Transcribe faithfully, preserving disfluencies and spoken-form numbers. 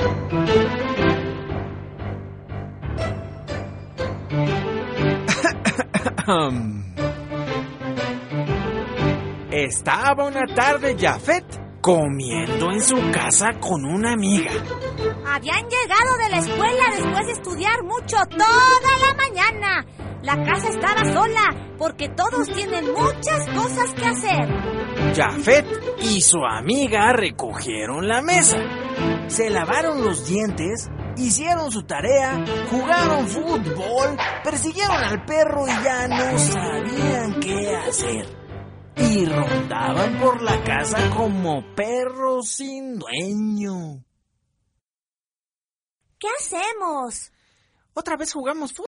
Estaba una tarde Jafet comiendo en su casa con una amiga. Habían llegado de la escuela después de estudiar mucho toda la mañana. La casa estaba sola porque todos tienen muchas cosas que hacer. Jafet y su amiga recogieron la mesa, se lavaron los dientes, hicieron su tarea, jugaron fútbol, persiguieron al perro y ya no sabían qué hacer. Y rondaban por la casa como perros sin dueño. ¿Qué hacemos? Otra vez jugamos fútbol.